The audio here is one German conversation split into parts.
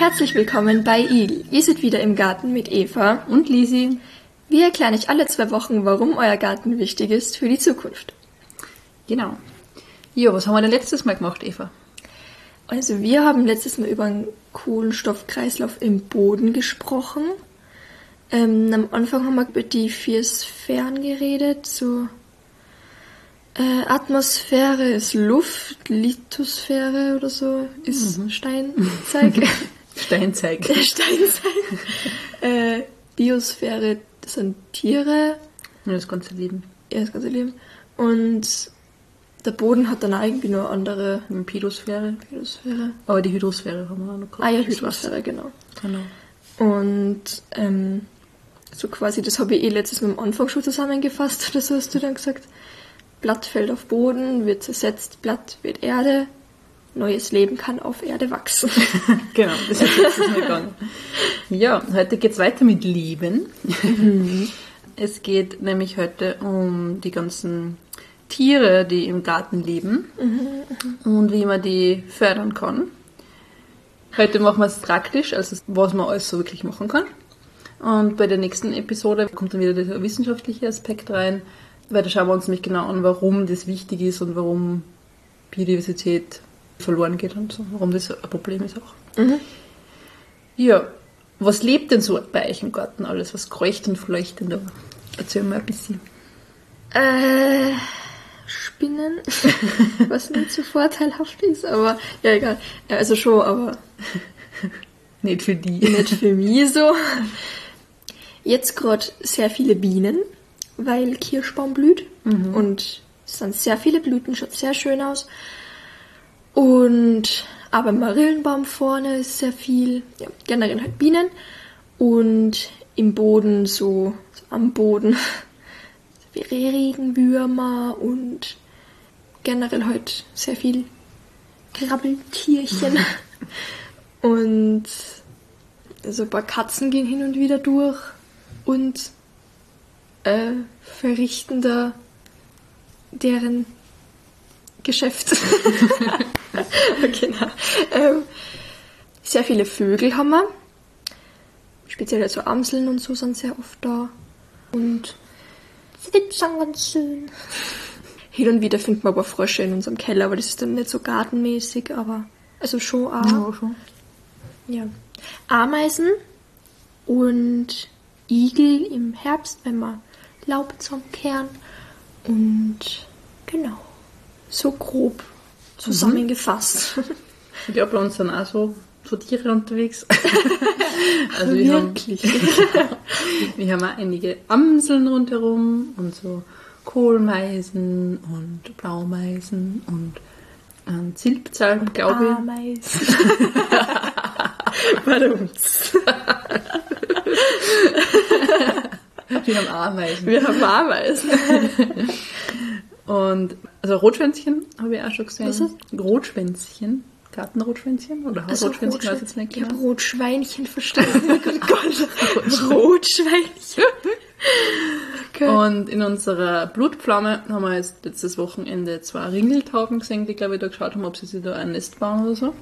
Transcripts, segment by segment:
Herzlich willkommen bei Igel. Ihr seid wieder im Garten mit Eva und Lisi. Wir erklären euch alle 2 Wochen, warum euer Garten wichtig ist für die Zukunft. Genau. Ja, was haben wir denn letztes Mal gemacht, Eva? Also wir haben letztes Mal über einen Kohlenstoffkreislauf im Boden gesprochen. Am Anfang haben wir über die 4 Sphären geredet, so Atmosphäre ist Luft, Lithosphäre oder so ist Steinzeug. Steinzeug. Biosphäre, das sind Tiere. Ja, das ganze Leben. Ja, das ganze Leben. Und der Boden hat dann irgendwie nur andere... Pedosphäre. Pedosphäre. Aber die Hydrosphäre haben wir auch noch gehabt. Ah ja, Hydrosphäre, genau. Und so quasi, das habe ich letztes Mal am Anfang schon zusammengefasst, oder so hast du dann gesagt. Blatt fällt auf Boden, wird zersetzt, Blatt wird Erde, neues Leben kann auf Erde wachsen. Genau, das ist jetzt mal gegangen. Ja, heute geht es weiter mit Leben. Es geht nämlich heute um die ganzen Tiere, die im Garten leben und wie man die fördern kann. Heute machen wir es praktisch, also was man alles so wirklich machen kann. Und bei der nächsten Episode kommt dann wieder der wissenschaftliche Aspekt rein, weil da schauen wir uns nämlich genau an, warum das wichtig ist und warum Biodiversität verloren geht und so, warum das ein Problem ist auch. Ja, was lebt denn so bei euch im Garten alles? Was kreucht und fleucht denn da? Erzähl mal ein bisschen. Spinnen, was nicht so vorteilhaft ist, aber ja, egal. Ja, also schon, aber nicht für die. Nicht für mich so. Jetzt gerade sehr viele Bienen, weil Kirschbaum blüht und es sind sehr viele Blüten, schaut sehr schön aus. Und aber Marillenbaum vorne ist sehr viel, ja, generell halt Bienen und im Boden so am Boden wie Regenwürmer und generell halt sehr viel Krabbeltierchen. Und so ein paar Katzen gehen hin und wieder durch und verrichten da deren Geschäft. Genau. Sehr viele Vögel haben wir. Speziell so Amseln und so sind sehr oft da. Und sie sind ganz schön. Hin und wieder findet man aber Frösche in unserem Keller, aber das ist dann nicht so gartenmäßig, aber also schon auch. Ja, schon. Ja. Ameisen und Igel im Herbst, wenn wir Laub zusammenkehren. Und genau, so grob zusammengefasst. Ja, bei uns sind auch so Tiere unterwegs. Also wirklich? Wir haben auch einige Amseln rundherum und so Kohlmeisen und Blaumeisen und Zilpzalp, glaube ich. Ameisen. Verdammt. Wir haben Ameisen. Wir haben Ameisen. Und also Rotschwänzchen habe ich auch schon gesehen. Was ist das? Rotschwänzchen. Gartenrotschwänzchen oder Hausrotschwänzchen, weiß ich jetzt nicht Ich genau. habe Rotschweinchen verstanden. Oh Gott. Rotschweinchen. Okay. Und in unserer Blutpflaume haben wir jetzt letztes Wochenende 2 Ringeltauben gesehen, die, glaube ich, da geschaut haben, ob sie sich da ein Nest bauen oder so.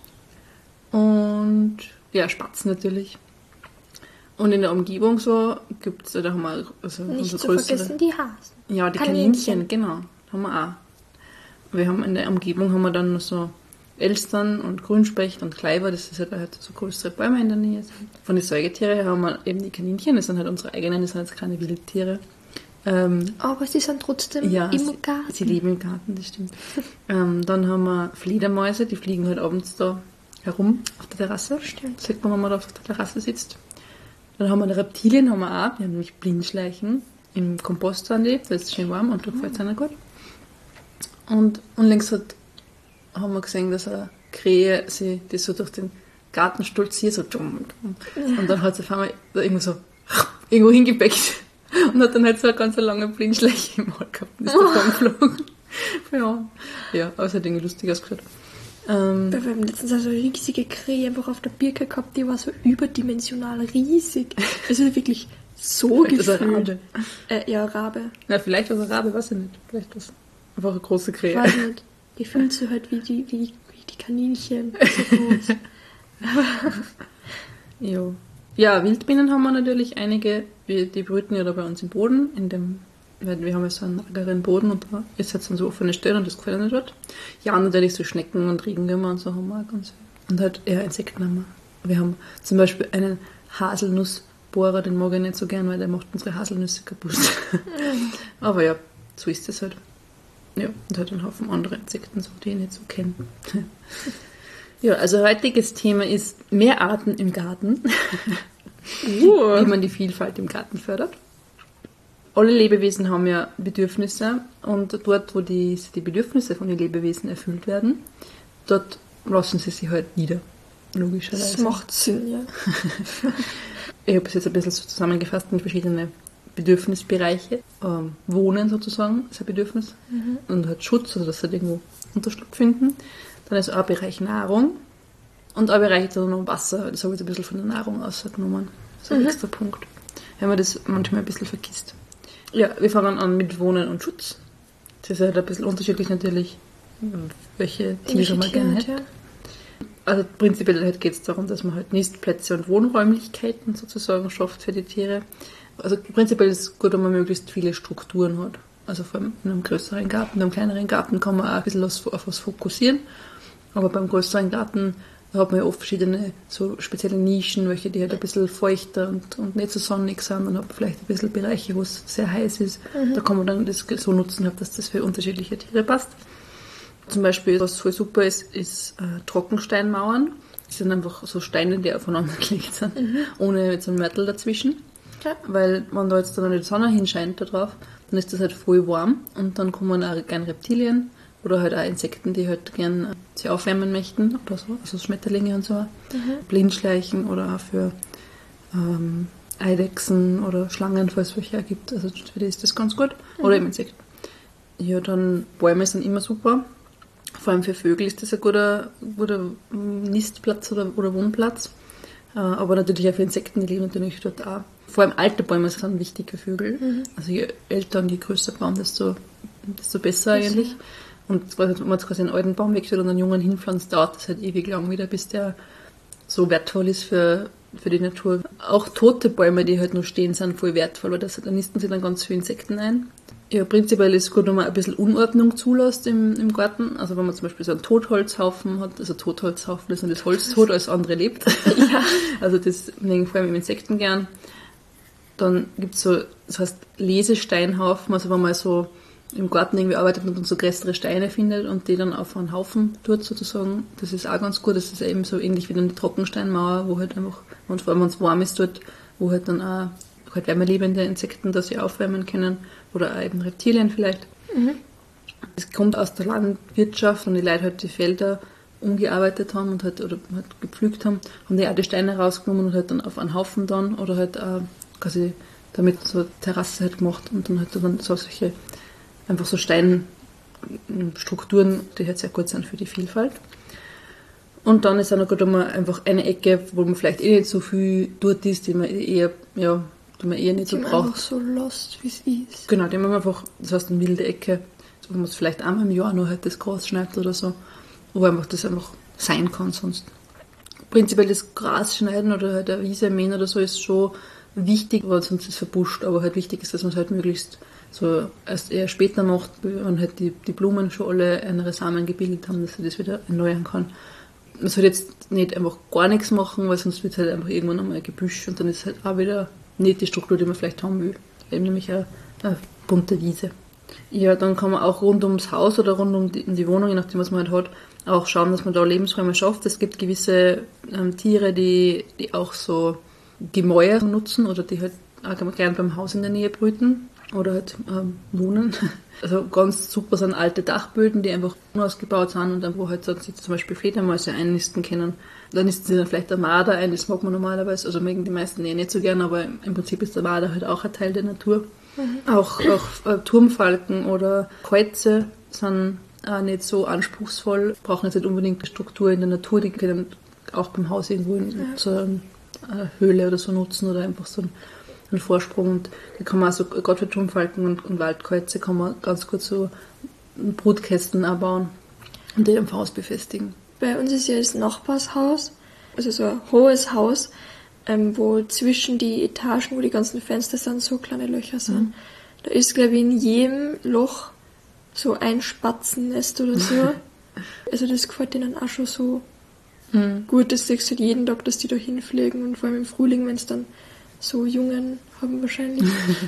Und ja, Spatzen natürlich. Und in der Umgebung so gibt es, da haben wir also Nicht zu vergessen die Hasen. Ja, die Kaninchen, genau, haben wir auch. Wir haben in der Umgebung haben wir dann noch so Elstern und Grünspecht und Kleiber, das ist halt so größere Bäume in der Nähe. Von den Säugetieren haben wir eben die Kaninchen, das sind halt unsere eigenen, das sind jetzt keine Wildtiere. Aber sie sind trotzdem im Garten. Sie leben im Garten, das stimmt. Dann haben wir Fledermäuse, die fliegen halt abends da herum auf der Terrasse. Stimmt. Das sieht man, wenn man da auf der Terrasse sitzt. Dann haben wir die Reptilien, haben wir auch, die haben nämlich Blindschleichen. Im Kompost sind die, da ist es schön warm und da gefällt es ihnen gut. Und links haben wir gesehen, dass eine Krähe sie das so durch den Garten stolziert, so dumm. Und dann hat sie auf einmal irgendwo hingepackt und hat dann halt so eine ganz lange Blindschleiche im Maul gehabt und ist davon geflogen. Ja, aber es hat irgendwie lustig ausgeschaut. Wir haben letztens so eine riesige Krähe einfach auf der Birke gehabt, die war so überdimensional riesig. Also wirklich so gefühlt. Rabe. Ja, Rabe. Ja, vielleicht was ein Rabe, weiß ich nicht. Vielleicht was. Einfach eine große Krähe. Ich weiß nicht. Die fühlt so halt wie die Kaninchen. So groß. Jo. Ja, Wildbienen haben wir natürlich einige. Die brüten ja da bei uns im Boden, weil wir haben ja so einen mageren Boden und da ist jetzt dann so offene Stellen und das gefällt nicht dort. Ja, und natürlich so Schnecken und Regenwürmer und so haben wir auch ganz viel. Und halt eher Insekten haben wir. Wir haben zum Beispiel einen Haselnussbohrer, den mag ich nicht so gern, weil der macht unsere Haselnüsse kaputt. Aber ja, so ist es halt. Ja, und halt einen Haufen andere Insekten, so, die ich nicht so kenne. Ja, also heutiges Thema ist mehr Arten im Garten. Wie man die Vielfalt im Garten fördert. Alle Lebewesen haben ja Bedürfnisse und dort, wo die Bedürfnisse von den Lebewesen erfüllt werden, dort lassen sie sich halt nieder, logischerweise. Das macht Sinn, ja. Ich habe es jetzt ein bisschen so zusammengefasst in verschiedene Bedürfnisbereiche. Wohnen sozusagen ist ein Bedürfnis und halt Schutz, also dass sie halt irgendwo Unterschlupf finden. Dann ist auch ein Bereich Nahrung und auch ein Bereich dann noch Wasser. Das habe ich jetzt ein bisschen von der Nahrung ausgenommen. So ein extra Punkt. Wenn man das manchmal ein bisschen vergisst. Ja, wir fangen an mit Wohnen und Schutz. Das ist halt ein bisschen unterschiedlich natürlich, welche Tiere man gerne hätte. Ja. Also prinzipiell halt geht es darum, dass man halt Nistplätze und Wohnräumlichkeiten sozusagen schafft für die Tiere. Also prinzipiell ist es gut, wenn man möglichst viele Strukturen hat. Also vor allem in einem größeren Garten, in einem kleineren Garten kann man auch ein bisschen auf was fokussieren. Aber beim größeren Garten da hat man ja oft verschiedene so spezielle Nischen, welche die halt ein bisschen feuchter und nicht so sonnig sind und hat vielleicht ein bisschen Bereiche, wo es sehr heiß ist. Da kann man dann das so nutzen, dass das für unterschiedliche Tiere passt. Zum Beispiel, was voll super ist Trockensteinmauern. Das sind einfach so Steine, die aufeinander gelegt sind, ohne mit so einem Mörtel dazwischen. Ja. Weil wenn da jetzt dann die Sonne hinscheint da drauf, dann ist das halt voll warm und dann kommen auch gerne Reptilien oder halt auch Insekten, die halt gern sich aufwärmen möchten oder so, also Schmetterlinge und so, Blindschleichen oder auch für Eidechsen oder Schlangen, falls es welche gibt, also für die ist das ganz gut. Oder eben Insekten. Ja, dann Bäume sind immer super. Vor allem für Vögel ist das ein guter Nistplatz oder Wohnplatz. Aber natürlich auch für Insekten, die leben natürlich dort auch. Vor allem alte Bäume sind wichtig für Vögel. Also je älter und je größer Baum, desto besser eigentlich. Und wenn man jetzt quasi einen alten Baum wegstellt und einen jungen hinpflanzt, dauert das halt ewig lang wieder, bis der so wertvoll ist für die Natur. Auch tote Bäume, die halt noch stehen, sind voll wertvoll, weil da nisten sich dann ganz viele Insekten ein. Ja, prinzipiell ist es gut, wenn man ein bisschen Unordnung zulässt im Garten. Also wenn man zum Beispiel so einen Totholzhaufen hat, also Totholzhaufen, das ist nicht das Holz tot, als andere lebt. Ja. Also das mögen vor allem im Insekten gern. Dann gibt es so, das heißt Lesesteinhaufen, also wenn man so im Garten irgendwie arbeitet und dann so größere Steine findet und die dann auf einen Haufen tut sozusagen, das ist auch ganz gut. Das ist eben so ähnlich wie dann die Trockensteinmauer, wo halt einfach, und vor allem wenn es warm ist dort, wo halt dann auch halt wärmelebende Insekten, dass sie aufwärmen können oder auch eben Reptilien vielleicht. Es kommt aus der Landwirtschaft und die Leute halt die Felder umgearbeitet haben und halt, oder halt gepflügt haben die auch die Steine rausgenommen und halt dann auf einen Haufen dann oder halt auch quasi damit so eine Terrasse halt gemacht und dann halt dann so solche einfach so Steinstrukturen, die halt sehr gut sind für die Vielfalt. Und dann ist auch noch gut, wenn man einfach eine Ecke, wo man vielleicht nicht so viel dort ist, die man eher nicht so braucht. Einfach so lost, wie es ist. Genau, die man einfach, das heißt eine wilde Ecke, wo man es vielleicht einmal im Jahr nur halt das Gras schneidet oder so, wo einfach das einfach sein kann sonst. Prinzipiell das Gras schneiden oder halt eine Wiese mähen oder so ist schon wichtig, weil sonst ist es verbuscht, aber halt wichtig ist, dass man es halt möglichst so erst eher später macht, wenn halt die Blumen schon alle andere Samen gebildet haben, dass sie das wieder erneuern kann. Man soll jetzt nicht einfach gar nichts machen, weil sonst wird es halt einfach irgendwann einmal ein Gebüsch und dann ist es halt auch wieder nicht die Struktur, die man vielleicht haben will. Eben nämlich eine bunte Wiese. Ja, dann kann man auch rund ums Haus oder rund um die Wohnung, je nachdem was man halt hat, auch schauen, dass man da Lebensräume schafft. Es gibt gewisse Tiere, die auch so Gemäuer nutzen oder die halt auch gerne beim Haus in der Nähe brüten oder halt wohnen. Also ganz super sind alte Dachböden, die einfach unausgebaut sind und dann wo halt zum Beispiel Fledermäuse einnisten können. Da nisten sie dann vielleicht der Marder ein, das mag man normalerweise, also mögen die meisten nicht so gern, aber im Prinzip ist der Marder halt auch ein Teil der Natur. Auch Turmfalken oder Käuze sind auch nicht so anspruchsvoll, brauchen jetzt nicht unbedingt eine Struktur in der Natur, die können auch beim Haus irgendwo in so einer Höhle oder so nutzen oder einfach so einen Vorsprung. Und da kann man also, gerade für Turmfalken und Waldkäuze, kann man ganz gut so Brutkästen bauen und die am Haus befestigen. Bei uns ist ja das Nachbarshaus also so ein hohes Haus, wo zwischen die Etagen, wo die ganzen Fenster sind, so kleine Löcher sind. Da ist, glaube ich, in jedem Loch so ein Spatzennest oder so. Also das gefällt denen auch schon so gut. Das siehst du halt jeden Tag, dass die da hinfliegen und vor allem im Frühling, wenn es dann so Jungen haben wahrscheinlich.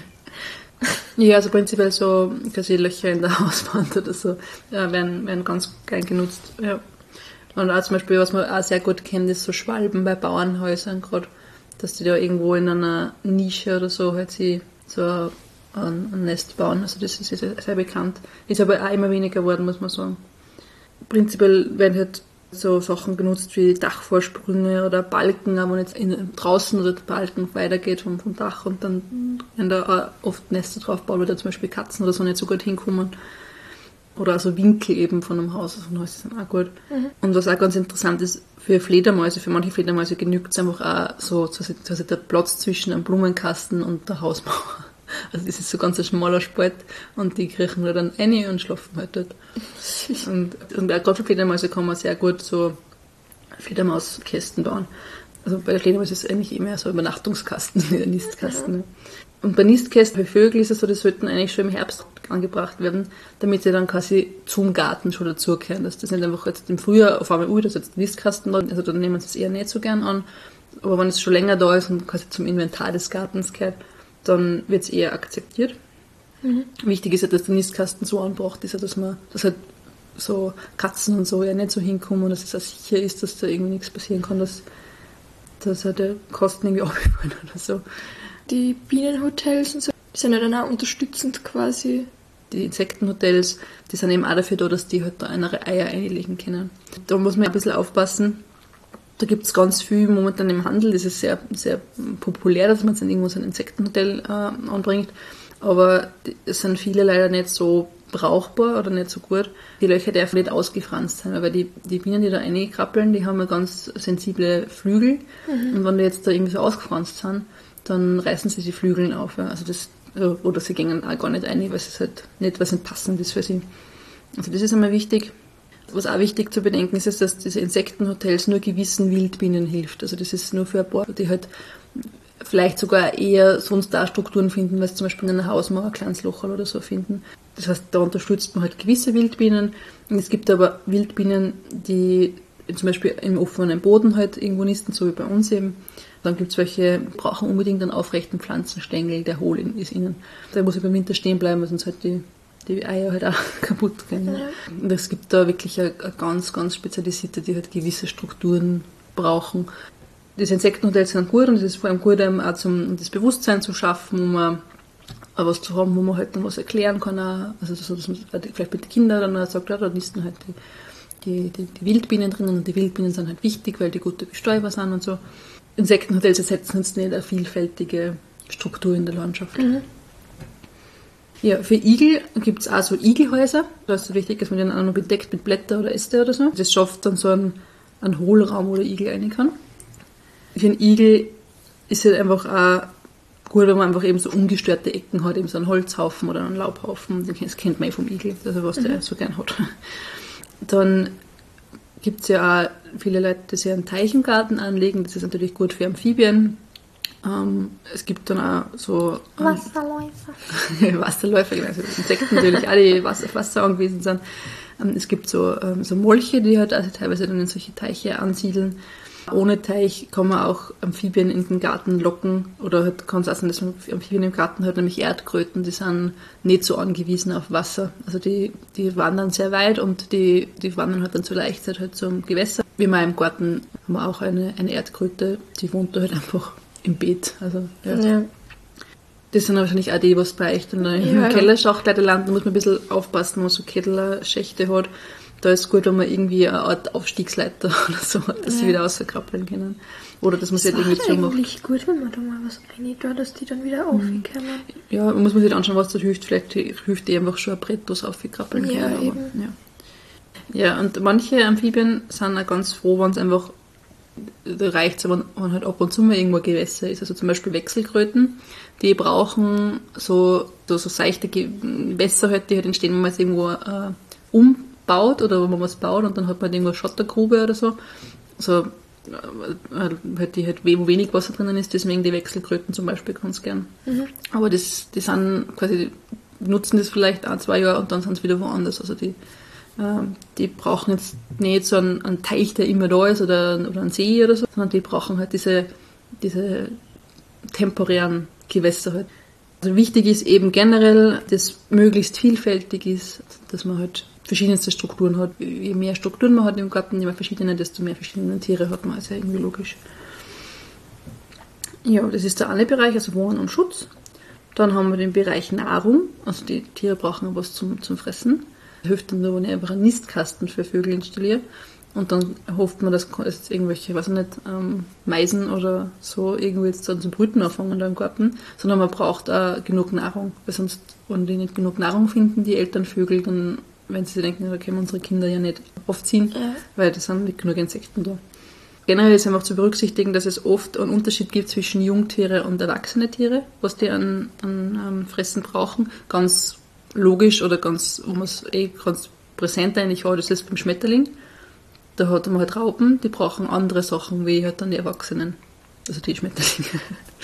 Ja, also prinzipiell so quasi Löcher in der Hauswand oder so werden ganz gern genutzt. Ja. Und auch zum Beispiel, was man auch sehr gut kennt, ist so Schwalben bei Bauernhäusern gerade, dass die da irgendwo in einer Nische oder so halt sie so ein Nest bauen. Also das ist sehr, sehr bekannt. Ist aber auch immer weniger geworden, muss man sagen. Prinzipiell werden halt so Sachen genutzt wie Dachvorsprünge oder Balken, aber wenn jetzt draußen oder der Balken weitergeht vom Dach und dann werden da auch oft Nester drauf bauen, weil da zum Beispiel Katzen oder so nicht so gut hinkommen. Oder also Winkel eben von einem Haus, also von Haus sind auch gut. Und was auch ganz interessant ist, für Fledermäuse, für manche Fledermäuse genügt es einfach auch so der Platz zwischen einem Blumenkasten und der Hausmauer. Also das ist so ganz ein schmaler Spalt und die kriechen da dann rein und schlafen halt dort. Und auch gerade für Fledermäuse kann man sehr gut so Fledermauskästen bauen. Also bei der Fledermaus ist es eigentlich immer so ein Übernachtungskasten, wie ein Nistkasten. Und bei Nistkästen, bei Vögeln ist es so, die sollten eigentlich schon im Herbst angebracht werden, damit sie dann quasi zum Garten schon dazugehören. Dass das nicht einfach jetzt im Frühjahr auf einmal, da ist jetzt ein Nistkasten da, also dann nehmen sie es eher nicht so gern an. Aber wenn es schon länger da ist und quasi zum Inventar des Gartens gehört, dann wird es eher akzeptiert. Wichtig ist ja, dass der Nistkasten so angebracht ist, dass halt so Katzen und so ja nicht so hinkommen und dass es auch sicher ist, dass da irgendwie nichts passieren kann, dass halt der Kosten irgendwie abfallen oder so. Die Bienenhotels und so, die sind ja dann auch unterstützend quasi. Die Insektenhotels, die sind eben auch dafür da, dass die halt da andere Eier einlegen können. Da muss man ein bisschen aufpassen. Da gibt es ganz viel momentan im Handel. Das ist sehr, sehr populär, dass man dann irgendwo so ein Insektenhotel anbringt. Aber es sind viele leider nicht so brauchbar oder nicht so gut. Die Löcher dürfen nicht ausgefranst sein, weil die Bienen, die da reinkrabbeln, die haben ja ganz sensible Flügel. Und wenn die jetzt da irgendwie so ausgefranst sind, dann reißen sie die Flügel auf. Ja. Also oder sie gehen auch gar nicht rein, weil es halt nicht passend ist für sie. Also das ist einmal wichtig. Was auch wichtig zu bedenken ist, dass diese Insektenhotels nur gewissen Wildbienen hilft. Also das ist nur für ein paar, die halt vielleicht sogar eher sonst da Strukturen finden, weil sie zum Beispiel in einer Hausmauer ein kleines Loch oder so finden. Das heißt, da unterstützt man halt gewisse Wildbienen. Und es gibt aber Wildbienen, die zum Beispiel im offenen Boden halt irgendwo nisten, so wie bei uns eben. Dann gibt es welche, brauchen unbedingt einen aufrechten Pflanzenstängel, der hohl ist innen. Der muss beim Winter stehen bleiben, weil sonst halt die Eier halt auch kaputt gehen. Ja. Und es gibt da wirklich eine ganz, ganz spezialisierte, die halt gewisse Strukturen brauchen. Das Insektenhotels sind gut und es ist vor allem gut, auch um das Bewusstsein zu schaffen, um auch was zu haben, wo man halt dann was erklären kann. Auch. Also so, dass man vielleicht mit den Kindern dann auch sagt, ja, da nisten halt die Wildbienen drin und die Wildbienen sind halt wichtig, weil die gute Bestäuber sind und so. Insektenhotels ersetzen jetzt nicht eine vielfältige Struktur in der Landschaft. Ja, für Igel gibt es auch so Igelhäuser. Da ist es wichtig, dass man den auch noch bedeckt mit Blätter oder Äste oder so. Das schafft dann so einen Hohlraum, wo der Igel rein kann. Für einen Igel ist es einfach auch gut, wenn man einfach eben so ungestörte Ecken hat, eben so einen Holzhaufen oder einen Laubhaufen. Das kennt man vom Igel, also was der so gern hat. Dann gibt es ja auch viele Leute, die sich einen Teich im Garten anlegen. Das ist natürlich gut für Amphibien. Es gibt dann auch so Wasserläufer, genau, also Insekten natürlich auch, die auf Wasser angewiesen sind. Es gibt so Molche, die halt also teilweise dann in solche Teiche ansiedeln. Ohne Teich kann man auch Amphibien in den Garten locken oder halt kann es auch sein, dass man Amphibien im Garten hat, nämlich Erdkröten, die sind nicht so angewiesen auf Wasser. Also die wandern sehr weit und die wandern halt dann zur Laichzeit halt zum Gewässer. Wie wir im Garten haben wir auch eine Erdkröte, die wohnt da halt einfach im Beet. Also, ja. Das sind wahrscheinlich auch die, was bei euch dann im Kellerschacht landen, da muss man ein bisschen aufpassen, wenn man so Kellerschächte hat. Da ist es gut, wenn man irgendwie eine Art Aufstiegsleiter oder so hat, dass sie wieder rauskrabbeln können. Oder dass man sie halt irgendwie zumacht. Das ist eigentlich gut, wenn man da mal was rein tut, dass die dann wieder raufkommen. Ja, man muss sich anschauen, was da hilft. Vielleicht hilft die einfach schon ein Brett, was raufkrabbeln kann. Aber, ja, und manche Amphibien sind auch ganz froh, wenn es einfach, da reicht es, wenn halt ab und zu mal irgendwo Gewässer ist. Also zum Beispiel Wechselkröten, die brauchen so seichte Gewässer halt, die halt entstehen, wenn man es irgendwo umbaut oder wenn man was baut und dann hat man irgendwo eine Schottergrube oder so. Also wo wenig Wasser drinnen ist, deswegen die Wechselkröten zum Beispiel ganz gern. Aber die sind quasi, nutzen das vielleicht 1-2 Jahre und dann sind sie wieder woanders. Also die brauchen jetzt nicht so einen Teich, der immer da ist oder einen See oder so, sondern die brauchen halt diese temporären Gewässer halt. Also wichtig ist eben generell, dass möglichst vielfältig ist, dass man halt verschiedenste Strukturen hat. Je mehr Strukturen man hat im Garten, je mehr verschiedene, desto mehr verschiedene Tiere hat man. Also irgendwie logisch. Ja, das ist der eine Bereich, also Wohnen und Schutz. Dann haben wir den Bereich Nahrung, also die Tiere brauchen was zum Fressen. Das hilft dann nur, wenn ich einfach einen Nistkasten für Vögel installiere. Und dann hofft man, dass jetzt irgendwelche, weiß ich nicht, Meisen oder so irgendwie jetzt dann zum Brüten anfangen da im Garten, sondern man braucht auch genug Nahrung, weil sonst, wenn die nicht genug Nahrung finden, die Elternvögel, dann, wenn sie denken, da können unsere Kinder ja nicht aufziehen, weil da sind nicht genug Insekten da. Generell ist einfach zu berücksichtigen, dass es oft einen Unterschied gibt zwischen Jungtiere und erwachsene Tiere, was die an Fressen brauchen. Ganz logisch oder ganz, wo man es ganz präsent eigentlich hat, das ist beim Schmetterling. Da hat man halt Raupen, die brauchen andere Sachen wie halt dann die Erwachsenen, also die Schmetterlinge.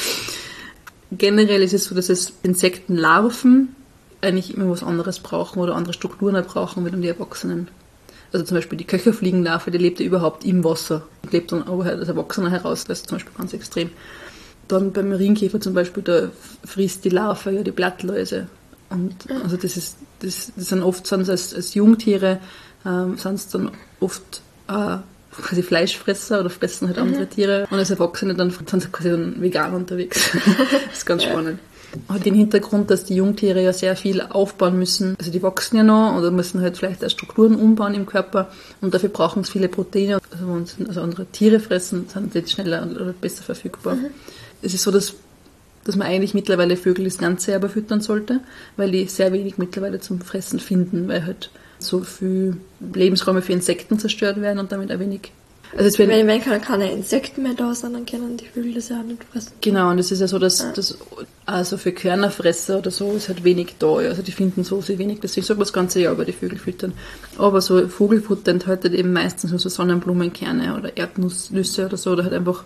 Generell ist es so, dass es Insektenlarven eigentlich immer was anderes brauchen oder andere Strukturen brauchen wie dann die Erwachsenen. Also zum Beispiel die Köcherfliegenlarve, die lebt ja überhaupt im Wasser und lebt dann aber halt als Erwachsener heraus, das ist zum Beispiel ganz extrem. Dann beim Marienkäfer zum Beispiel, da frisst die Larve ja die Blattläuse. Und also das sind oft als Jungtiere, sind es dann oft quasi Fleischfresser oder fressen halt andere Tiere. Und als Erwachsene dann sind sie quasi dann vegan unterwegs. Das ist ganz spannend. Hat den Hintergrund, dass die Jungtiere ja sehr viel aufbauen müssen. Also die wachsen ja noch oder müssen halt vielleicht auch Strukturen umbauen im Körper und dafür brauchen sie viele Proteine. Also andere Tiere fressen, sind jetzt schneller oder besser verfügbar. Es ist so, dass man eigentlich mittlerweile Vögel das ganze Jahr überfüttern sollte, weil die sehr wenig mittlerweile zum Fressen finden, weil halt so viel Lebensräume für Insekten zerstört werden und damit auch wenig. Also wenn keine Insekten mehr da sind, dann können die Vögel das ja auch nicht fressen. Genau, und es ist ja so, dass also für Körnerfresser oder so ist halt wenig da. Also die finden so sehr wenig, deswegen soll man das ganze Jahr über die Vögel füttern. Aber so Vogelfutter enthält halt eben meistens nur so Sonnenblumenkerne oder Erdnüsse oder so, oder halt einfach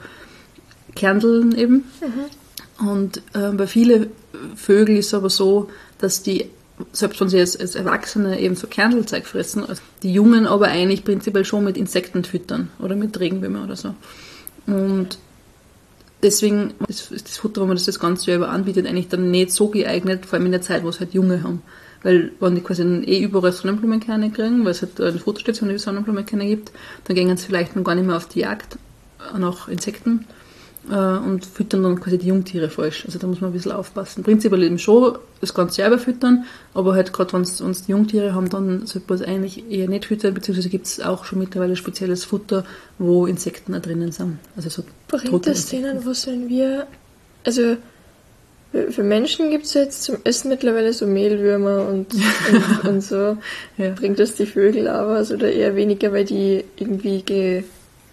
Kerneln eben. Und bei vielen Vögeln ist es aber so, dass die, selbst wenn sie als Erwachsene eben so Kernelzeug fressen, also die Jungen aber eigentlich prinzipiell schon mit Insekten füttern oder mit Regenwürmern oder so. Und deswegen ist das Futter, wenn man das ganze Jahr über anbietet, eigentlich dann nicht so geeignet, vor allem in der Zeit, wo es halt Junge haben. Weil wenn die quasi dann überall Sonnenblumenkerne kriegen, weil es halt eine Futterstation, die Sonnenblumenkerne gibt, dann gehen sie vielleicht noch gar nicht mehr auf die Jagd nach Insekten und füttern dann quasi die Jungtiere falsch. Also da muss man ein bisschen aufpassen. Prinzipiell eben schon das ganze Jahr füttern, aber halt gerade wenn es die Jungtiere haben, dann sollte man es eigentlich eher nicht füttern, beziehungsweise gibt es auch schon mittlerweile spezielles Futter, wo Insekten da drinnen sind. Also so bringt das denen, wo sollen wir, also für Menschen gibt es jetzt zum Essen mittlerweile so Mehlwürmer und so. Ja. Bringt das die Vögel aber, also oder eher weniger, weil die irgendwie geröstet?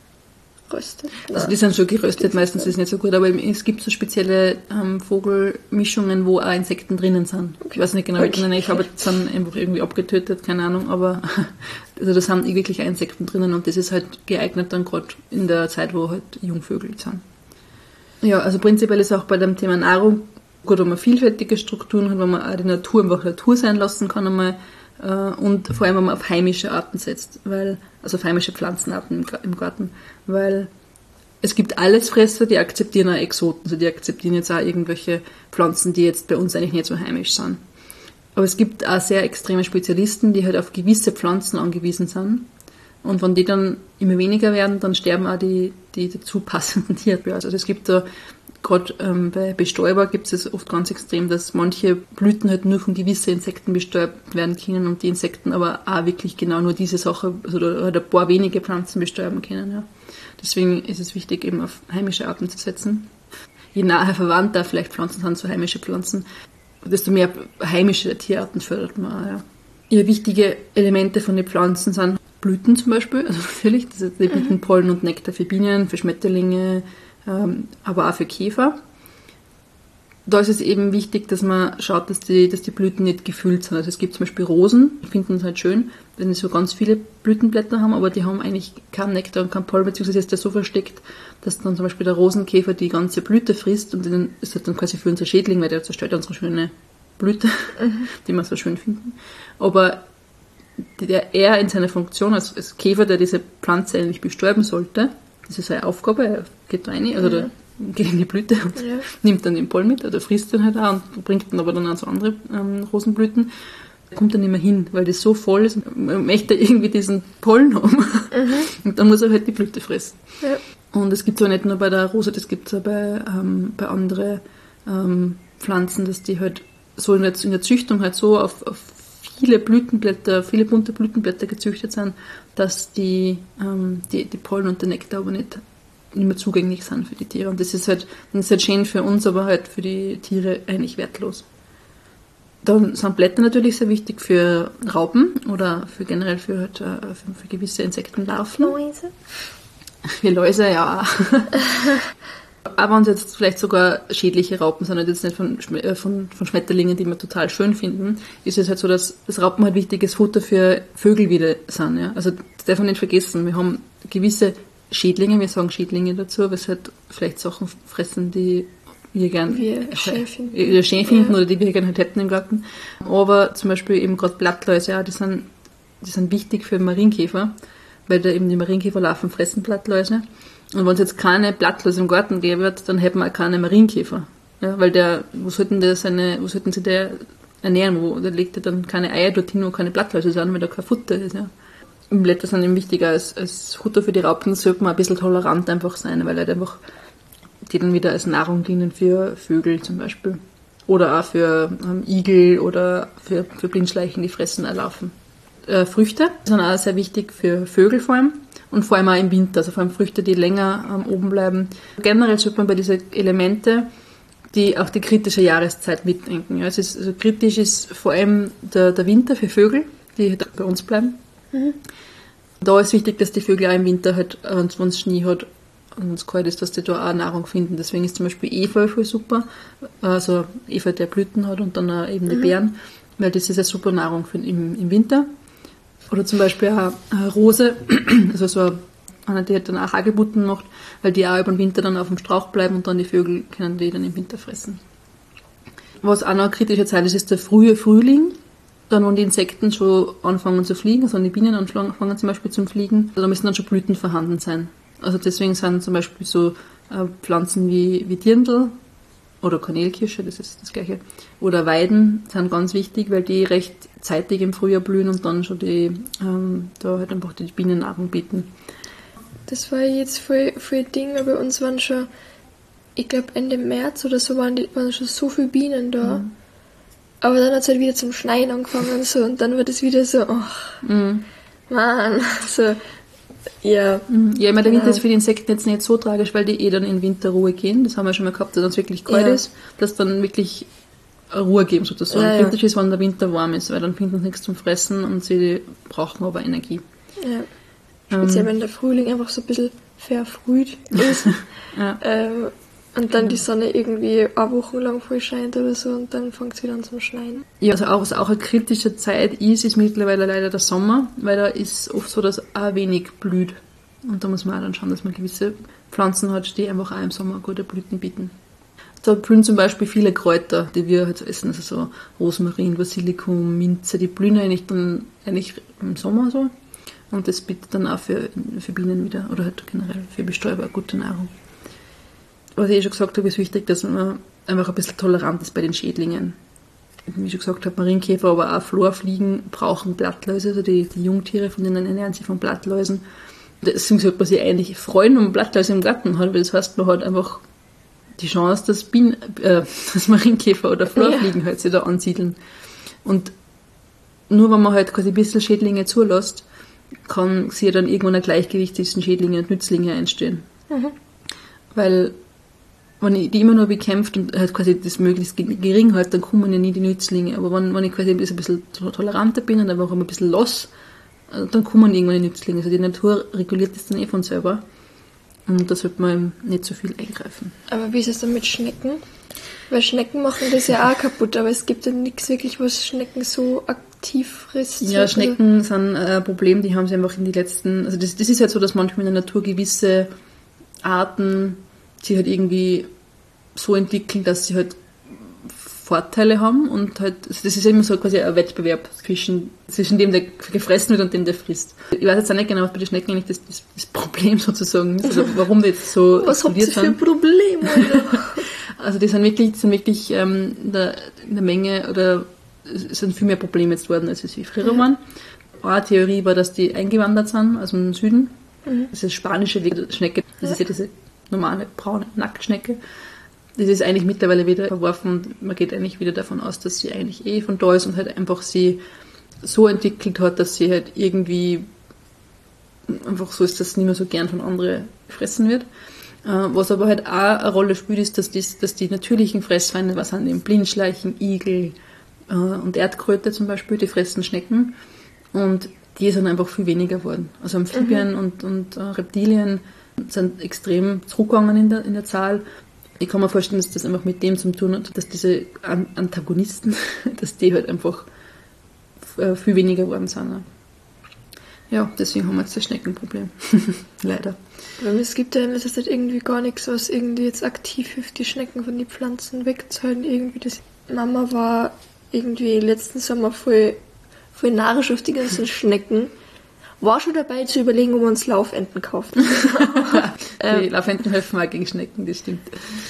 Also die sind schon geröstet, meistens ist es nicht so gut, aber es gibt so spezielle Vogelmischungen, wo auch Insekten drinnen sind. Ich weiß nicht genau, wie ich habe die sind einfach irgendwie abgetötet, keine Ahnung, aber also da sind wirklich auch Insekten drinnen und das ist halt geeignet dann gerade in der Zeit, wo halt Jungvögel sind. Ja, also prinzipiell ist auch bei dem Thema Nahrung gut, wenn man vielfältige Strukturen hat, wenn man auch die Natur einfach Natur sein lassen kann einmal, und vor allem, wenn man auf heimische Arten setzt, also auf heimische Pflanzenarten im Garten, weil es gibt Allesfresser, die akzeptieren auch Exoten, also die akzeptieren jetzt auch irgendwelche Pflanzen, die jetzt bei uns eigentlich nicht so heimisch sind. Aber es gibt auch sehr extreme Spezialisten, die halt auf gewisse Pflanzen angewiesen sind. Und wenn die dann immer weniger werden, dann sterben auch die dazu passenden Tiere. Also es gibt da gerade bei Bestäuber gibt es oft ganz extrem, dass manche Blüten halt nur von gewissen Insekten bestäubt werden können und die Insekten aber auch wirklich genau nur diese Sache, also halt ein paar wenige Pflanzen bestäuben können. Ja. Deswegen ist es wichtig, eben auf heimische Arten zu setzen. Je nahe verwandt da vielleicht Pflanzen sind zu heimische Pflanzen, desto mehr heimische Tierarten fördert man auch. Ja. Ja, wichtige Elemente von den Pflanzen sind Blüten zum Beispiel, also natürlich, das ist die bieten Pollen und Nektar für Bienen, für Schmetterlinge, aber auch für Käfer. da ist es eben wichtig, dass man schaut, dass die Blüten nicht gefüllt sind. Also es gibt zum Beispiel Rosen, die finden es halt schön, wenn die so ganz viele Blütenblätter haben, aber die haben eigentlich keinen Nektar und keinen Pollen, beziehungsweise ist der so versteckt, dass dann zum Beispiel der Rosenkäfer die ganze Blüte frisst und dann ist das dann quasi für unsere Schädling, weil der zerstört unsere schöne Blüte, die wir so schön finden. Aber er in seiner Funktion als Käfer, der diese Pflanze eigentlich bestäuben sollte, das ist seine Aufgabe, er geht da rein, also der geht in die Blüte und nimmt dann den Pollen mit, oder frisst den halt auch und bringt dann aber dann an so andere Rosenblüten. Er kommt dann nicht mehr hin, weil das so voll ist, man möchte irgendwie diesen Pollen haben. Und dann muss er halt die Blüte fressen. Ja. Und es gibt es auch nicht nur bei der Rose, das gibt es auch bei anderen Pflanzen, dass die halt so in der Züchtung halt so auf viele Blütenblätter, viele bunte Blütenblätter gezüchtet sind, dass die Pollen und der Nektar aber nicht mehr zugänglich sind für die Tiere. Und das ist halt schön für uns, aber halt für die Tiere eigentlich wertlos. Dann sind Blätter natürlich sehr wichtig für Raupen oder für generell für gewisse Insektenlarven. Läuse? Für Läuse, ja. Aber wenn es jetzt vielleicht sogar schädliche Raupen sind, jetzt nicht von Schmetterlingen, die wir total schön finden, ist es halt so, dass Raupen halt wichtiges Futter für Vögel wieder sind. Ja? Also das darf man nicht vergessen. Wir haben gewisse Schädlinge, wir sagen Schädlinge dazu, weil es halt vielleicht Sachen fressen, die wir gerne schön finden oder die wir gerne halt hätten im Garten. Aber zum Beispiel eben gerade Blattläuse, ja, die sind wichtig für Marienkäfer, weil da eben die Marienkäferlarven fressen Blattläuse. Und wenn es jetzt keine Blattläuse im Garten gäbe, dann hätten wir auch keine Marienkäfer. Ja, weil wo sollten sie der ernähren? Da legt er dann keine Eier dorthin, wo keine Blattläuse sind, weil da kein Futter ist. Ja. Blätter sind eben wichtiger als Futter für die Raupen, sollte man ein bisschen tolerant einfach sein, weil halt einfach die dann wieder als Nahrung dienen für Vögel zum Beispiel. Oder auch für Igel oder für Blindschleichen, die fressen auch Larven. Früchte sind auch sehr wichtig für Vögel vor allem und vor allem auch im Winter, also vor allem Früchte, die länger oben bleiben. Generell sollte man bei diesen Elemente auch die kritische Jahreszeit mitdenken. Ja, also kritisch ist vor allem der Winter für Vögel, die bei uns bleiben. Da ist wichtig, dass die Vögel auch im Winter halt, wenn es Schnee hat und wenn es kalt ist, dass die da auch Nahrung finden. Deswegen ist zum Beispiel Efeu voll super, also Efeu, der Blüten hat und dann auch eben die Beeren, weil das ist eine super Nahrung im Winter. Oder zum Beispiel auch eine Rose, also so eine, die hat dann auch Hagebutten macht, weil die auch über den Winter dann auf dem Strauch bleiben und dann die Vögel können die dann im Winter fressen. Was auch noch eine kritische Zeit ist der frühe Frühling. Dann, wenn die Insekten schon anfangen zu fliegen, also wenn die Bienen anfangen zum Beispiel zum Fliegen, da müssen dann schon Blüten vorhanden sein. Also deswegen sind zum Beispiel so Pflanzen wie Dirndl oder Kanälkirsche, das ist das Gleiche, oder Weiden sind ganz wichtig, weil die recht zeitig im Frühjahr blühen und dann schon da halt einfach die Bienen Nahrung bieten. Das war jetzt voll Ding, aber bei uns waren schon, ich glaube Ende März oder so, waren schon so viele Bienen da. Aber dann hat es halt wieder zum Schneien angefangen und so, und dann wird es wieder so, Mann, so, ja. Ja, ich meine, der Winter ist für die Insekten jetzt nicht so tragisch, weil die dann in Winterruhe gehen, das haben wir schon mal gehabt, dass es wirklich kalt ist, dass dann wirklich Ruhe geben sozusagen. Ja, kritisch ist, wenn der Winter warm ist, weil dann finden sie nichts zum Fressen und sie brauchen aber Energie. Ja. Speziell wenn der Frühling einfach so ein bisschen verfrüht ist. Und dann die Sonne irgendwie eine Woche lang voll scheint oder so und dann fängt es wieder an zum Schneien. Ja, also was auch eine kritische Zeit ist mittlerweile leider der Sommer, weil da ist oft so, dass auch wenig blüht. Und da muss man auch dann schauen, dass man gewisse Pflanzen hat, die einfach auch im Sommer gute Blüten bieten. Da blühen zum Beispiel viele Kräuter, die wir halt essen, also so Rosmarin, Basilikum, Minze, die blühen eigentlich im Sommer so. Und das bietet dann auch für Bienen wieder, oder halt generell für Bestäuber gute Nahrung. Was ich schon gesagt habe, ist wichtig, dass man einfach ein bisschen tolerant ist bei den Schädlingen. Wie ich schon gesagt habe, Marienkäfer, aber auch Florfliegen brauchen Blattläuse, also die Jungtiere, von denen ernähren sich von Blattläusen. Deswegen sollte man sich eigentlich freuen, wenn man Blattläuse im Garten hat, weil das heißt, man hat einfach die Chance, dass Marienkäfer oder Florfliegen halt sich da ansiedeln. Und nur wenn man halt quasi ein bisschen Schädlinge zulässt, kann sich dann irgendwann ein Gleichgewicht zwischen Schädlinge und Nützlinge entstehen. Weil wenn ich die immer nur bekämpft und halt quasi das möglichst gering halt, dann kommen ja nie die Nützlinge. Aber wenn ich quasi ein bisschen toleranter bin und einfach ein bisschen los, dann kommen irgendwann die Nützlinge. Also die Natur reguliert das dann von selber. Und da sollte man eben nicht so viel eingreifen. Aber wie ist es dann mit Schnecken? Weil Schnecken machen das ja auch kaputt, aber es gibt ja nichts wirklich, was Schnecken so aktiv frisst. Ja, Schnecken sind ein Problem, die haben sie einfach in die letzten... Also das ist halt so, dass manchmal in der Natur gewisse Arten sich halt irgendwie so entwickeln, dass sie halt Vorteile haben und halt, also das ist immer so quasi ein Wettbewerb zwischen dem, der gefressen wird und dem, der frisst. Ich weiß jetzt auch nicht genau, was bei den Schnecken eigentlich das Problem sozusagen ist, also warum die jetzt so was habt ihr für Probleme? Also die sind wirklich in der Menge oder es sind viel mehr Probleme jetzt worden, als es wie früher waren. Eine Theorie war, dass die eingewandert sind aus dem Süden. Das ist spanische Schnecke, das ist ja diese normale braune Nacktschnecke. Das ist eigentlich mittlerweile wieder verworfen und man geht eigentlich wieder davon aus, dass sie eigentlich von da ist und halt einfach sie so entwickelt hat, dass sie halt irgendwie einfach so ist, dass sie nicht mehr so gern von anderen gefressen wird. Was aber halt auch eine Rolle spielt, ist, dass die natürlichen Fressfeinde, was sind eben Blindschleichen, Igel und Erdkröte zum Beispiel, die fressen Schnecken und die sind einfach viel weniger geworden. Also Amphibien und Reptilien sind extrem zurückgegangen in der Zahl. Ich kann mir vorstellen, dass das einfach mit dem zu tun hat, dass diese Antagonisten, dass die halt einfach viel weniger geworden sind. Ja, deswegen haben wir jetzt das Schneckenproblem. Leider. Weil es gibt ja das halt irgendwie gar nichts, was irgendwie jetzt aktiv hilft, die Schnecken von den Pflanzen wegzuhalten. Irgendwie das. Mama war irgendwie letzten Sommer voll narrisch auf die ganzen Schnecken. War schon dabei zu überlegen, ob wir uns Laufenten kaufen. Die Laufenten helfen auch gegen Schnecken, das stimmt.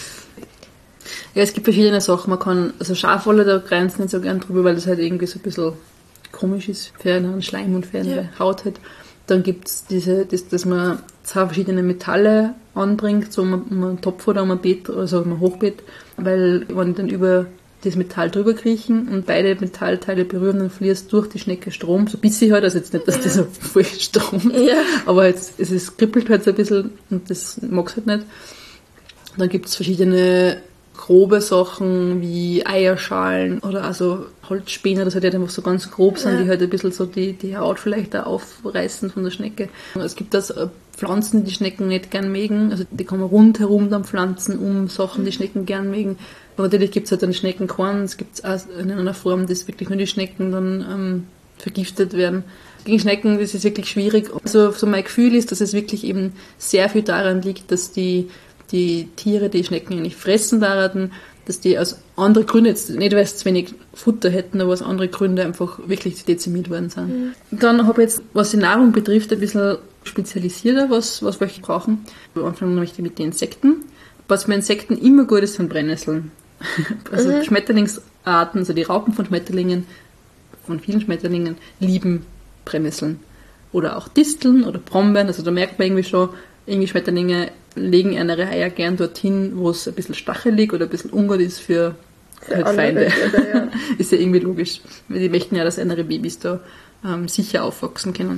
Ja, es gibt verschiedene Sachen. Man kann, also Schafwolle, da grenzt nicht so gern drüber, weil das halt irgendwie so ein bisschen komisch ist für einen Schleim und für eine Haut halt. Dann gibt es dass man zwei verschiedene Metalle anbringt, so um einen Topf oder um ein Beet, also um ein Hochbeet, weil wenn dann über das Metall drüber kriechen und beide Metallteile berühren, dann fließt durch die Schnecke Strom, so ein bisschen halt, also jetzt nicht, dass das so voll Strom ist, aber jetzt, es kribbelt halt so ein bisschen und das mag es halt nicht. Dann gibt es verschiedene grobe Sachen wie Eierschalen oder also Holzspäne, das halt einfach so ganz grob sind, die halt ein bisschen so die Haut vielleicht auch aufreißen von der Schnecke. Es gibt das Pflanzen, die Schnecken nicht gern mögen, also die kann man rundherum dann pflanzen, um Sachen, die Schnecken gern mögen. Aber natürlich gibt es halt dann Schneckenkorn, es gibt es auch in einer Form, dass wirklich nur die Schnecken dann vergiftet werden. Gegen Schnecken, das ist wirklich schwierig. Also so mein Gefühl ist, dass es wirklich eben sehr viel daran liegt, dass die Tiere, die Schnecken eigentlich fressen daran, dass die aus anderen Gründen, jetzt nicht weil sie zu wenig Futter hätten, aber aus anderen Gründen einfach wirklich dezimiert worden sind. Dann habe ich jetzt, was die Nahrung betrifft, ein bisschen spezialisierter, was welche brauchen. Wir anfangen nämlich mit den Insekten. Was bei Insekten immer gut ist, sind Brennnesseln. Also Schmetterlingsarten, also die Raupen von Schmetterlingen, von vielen Schmetterlingen, lieben Brennnesseln. Oder auch Disteln oder Brombeeren, also da merkt man irgendwie schon, irgendwie Schmetterlinge legen ihre Eier gern dorthin, wo es ein bisschen stachelig oder ein bisschen ungut ist für halt Feinde. Ja. Ist ja irgendwie logisch. Weil die möchten ja, dass ihre Babys da sicher aufwachsen können.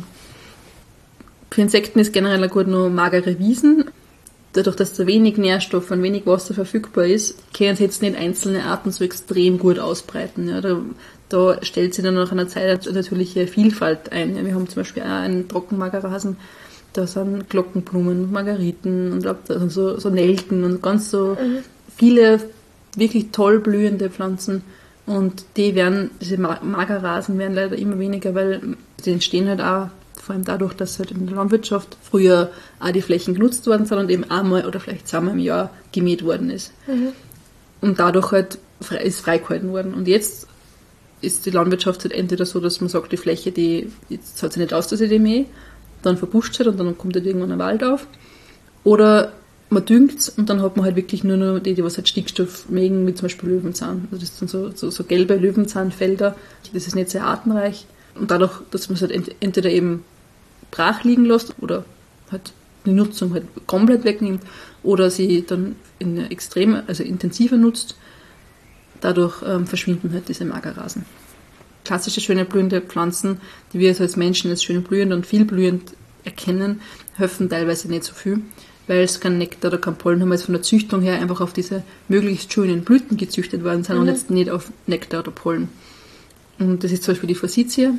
Für Insekten ist generell gut nur magere Wiesen. Dadurch, dass da wenig Nährstoff und wenig Wasser verfügbar ist, können sie jetzt nicht einzelne Arten so extrem gut ausbreiten. Ja, da stellt sich dann nach einer Zeit eine natürliche Vielfalt ein. Ja, wir haben zum Beispiel auch einen Trockenmagerrasen, da sind Glockenblumen, Margeriten und so Nelken und ganz so viele wirklich toll blühende Pflanzen. Und diese Magerrasen werden leider immer weniger, weil die entstehen halt auch vor allem dadurch, dass halt in der Landwirtschaft früher auch die Flächen genutzt worden sind und eben einmal oder vielleicht zweimal im Jahr gemäht worden ist. Und dadurch halt ist freigehalten worden. Und jetzt ist die Landwirtschaft halt entweder so, dass man sagt, die Fläche, jetzt zahlt sich nicht aus, dass ich die mähe, dann verbuscht es halt und dann kommt halt irgendwann ein Wald auf. Oder man düngt es und dann hat man halt wirklich nur noch die was halt Stickstoff mögen, wie zum Beispiel Löwenzahn. Also das sind so gelbe Löwenzahnfelder. Das ist nicht sehr artenreich. Und dadurch, dass man es halt entweder eben brach liegen lässt oder halt die Nutzung halt komplett wegnimmt oder sie dann also intensiver nutzt, dadurch verschwinden halt diese Magerrasen. Klassische schöne blühende Pflanzen, die wir als Menschen als schön blühend und viel blühend erkennen, helfen teilweise nicht so viel, weil es kein Nektar oder kein Pollen haben, weil es von der Züchtung her einfach auf diese möglichst schönen Blüten gezüchtet worden sind und jetzt nicht auf Nektar oder Pollen. Und das ist zum Beispiel die Forsythia,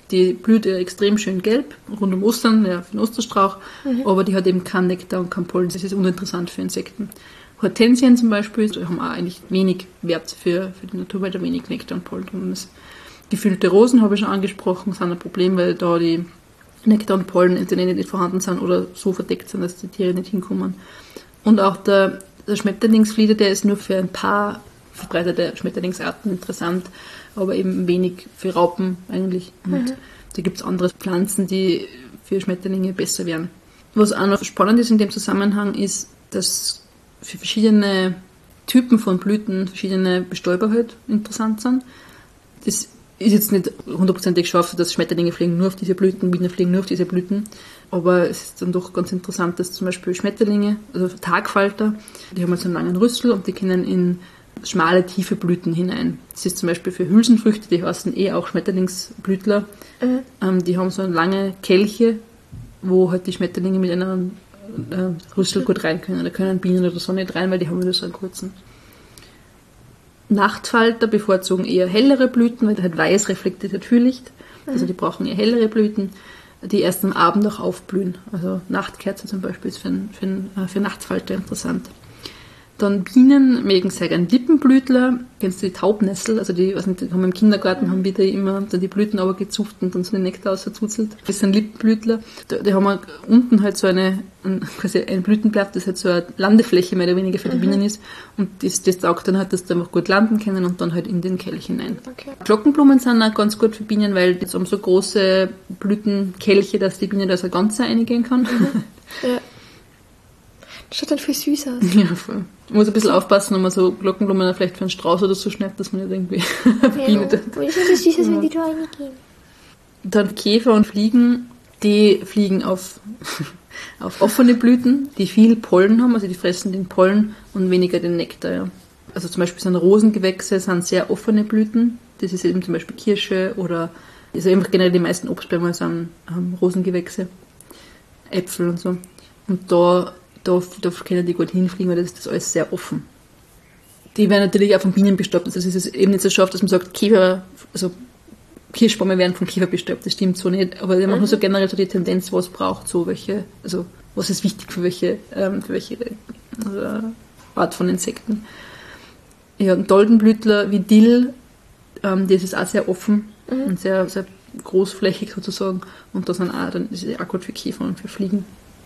Die blüht ja extrem schön gelb, rund um Ostern, ja, für den Osterstrauch, aber die hat eben keinen Nektar und keinen Pollen. Das ist uninteressant für Insekten. Hortensien zum Beispiel, die haben auch eigentlich wenig Wert für die Natur, weil da wenig Nektar und Pollen drin ist. Gefüllte Rosen habe ich schon angesprochen, sind ein Problem, weil da die Nektar und Pollen entweder nicht vorhanden sind oder so verdeckt sind, dass die Tiere nicht hinkommen. Und auch der Schmetterlingsflieder, der ist nur für ein paar verbreitete Schmetterlingsarten interessant, aber eben wenig für Raupen eigentlich. Und da gibt es andere Pflanzen, die für Schmetterlinge besser wären. Was auch noch spannend ist in dem Zusammenhang, ist, dass für verschiedene Typen von Blüten verschiedene Bestäuber halt interessant sind. Das ist jetzt nicht hundertprozentig geschafft, dass Schmetterlinge fliegen nur auf diese Blüten, Bienen fliegen nur auf diese Blüten. Aber es ist dann doch ganz interessant, dass zum Beispiel Schmetterlinge, also Tagfalter, die haben halt so einen langen Rüssel und die können in schmale, tiefe Blüten hinein. Das ist zum Beispiel für Hülsenfrüchte, die heißen auch Schmetterlingsblütler. Die haben so lange Kelche, wo halt die Schmetterlinge mit einem Rüssel gut rein können. Da können Bienen oder so nicht rein, weil die haben nur so einen kurzen. Nachtfalter bevorzugen eher hellere Blüten, weil da halt weiß reflektiert Fühllicht. Also die brauchen eher hellere Blüten, die erst am Abend auch aufblühen. Also Nachtkerze zum Beispiel ist für Nachtfalter interessant. Dann Bienen mögen sehr gern Lippenblütler. Kennst du die Taubnessel? Also die, was nicht, die haben im Kindergarten haben wieder immer dann die Blüten aber gezupft und dann so den Nektar ausverzuzelt. Das sind Lippenblütler. Die haben unten halt so quasi ein Blütenblatt, das halt so eine Landefläche mehr oder weniger für die Bienen ist. Und das taugt dann halt, dass die einfach gut landen können und dann halt in den Kelch hinein. Okay. Glockenblumen sind auch ganz gut für Bienen, weil die haben so große Blütenkelche, dass die Biene da so ganz reingehen kann. Ja. Das schaut dann viel süß aus. Ja, voll. Man muss ein bisschen aufpassen, wenn man so Glockenblumen vielleicht für einen Strauß oder so schneidet, dass man nicht irgendwie Biene tut. Und ich finde es süß, wenn die da reingehen. Dann Käfer und Fliegen, die fliegen auf offene Blüten, die viel Pollen haben, also die fressen den Pollen und weniger den Nektar. Ja. Also zum Beispiel sind Rosengewächse, sind sehr offene Blüten. Das ist eben zum Beispiel Kirsche oder also einfach generell die meisten Obstbäume sind Rosengewächse, Äpfel und so. Und da können die gut hinfliegen, weil das ist alles sehr offen. Die werden natürlich auch von Bienen bestäubt. Also es ist eben nicht so scharf, dass man sagt, Kirschbäume werden von Käfer bestäubt. Das stimmt so nicht. Aber die haben nur so generell so die Tendenz, was braucht so welche, also was ist wichtig für welche Art von Insekten. Ja, und Doldenblütler wie Dill, das ist auch sehr offen und sehr, sehr großflächig sozusagen. Und das ist auch gut für Käfer und für Fliegen.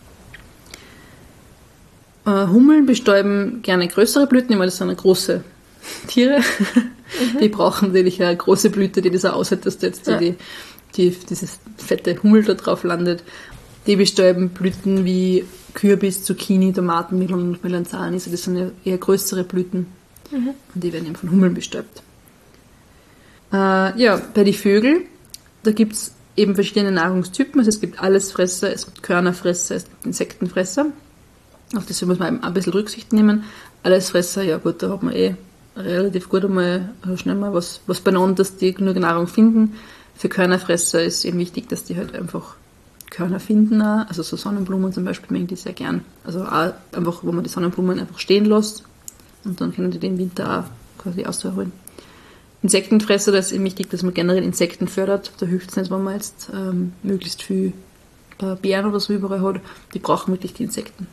Hummeln bestäuben gerne größere Blüten, weil das sind große Tiere. Die brauchen natürlich eine große Blüte, die das auch aushält, dass da jetzt dieses fette Hummel da drauf landet. Die bestäuben Blüten wie Kürbis, Zucchini, Tomaten, Melonen und Melanzani. Also das sind ja eher größere Blüten. Und die werden eben von Hummeln bestäubt. Bei den Vögeln, da gibt es eben verschiedene Nahrungstypen. Also es gibt Allesfresser, es gibt Körnerfresser, es gibt Insektenfresser. Auf das muss man eben ein bisschen Rücksicht nehmen. Allesfresser, ja gut, da hat man relativ gut schnell mal was beieinander, dass die genug Nahrung finden. Für Körnerfresser ist eben wichtig, dass die halt einfach Körner finden auch. Also so Sonnenblumen zum Beispiel mögen die sehr gern. Also auch einfach, wo man die Sonnenblumen einfach stehen lässt und dann können die den Winter auch quasi ausholen. Insektenfresser, da ist eben wichtig, dass man generell Insekten fördert. Da hilft es nicht, wenn man jetzt möglichst viel Beeren oder so überall hat. Die brauchen wirklich die Insekten.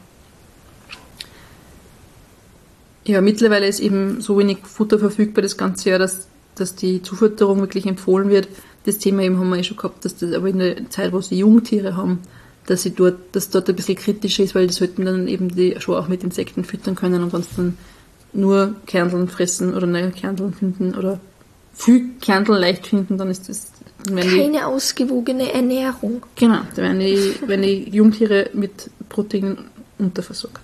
Ja, mittlerweile ist eben so wenig Futter verfügbar das ganze Jahr, dass die Zufütterung wirklich empfohlen wird. Das Thema eben haben wir schon gehabt, dass das aber in der Zeit, wo sie Jungtiere haben, dass dort ein bisschen kritischer ist, weil die sollten dann eben die schon auch mit Insekten füttern können und sonst dann nur Kerneln fressen oder neue Kerneln finden oder viel Kerneln leicht finden, dann ist das... Keine ausgewogene Ernährung. Genau, da werden die Jungtiere mit Proteinen unterversorgt.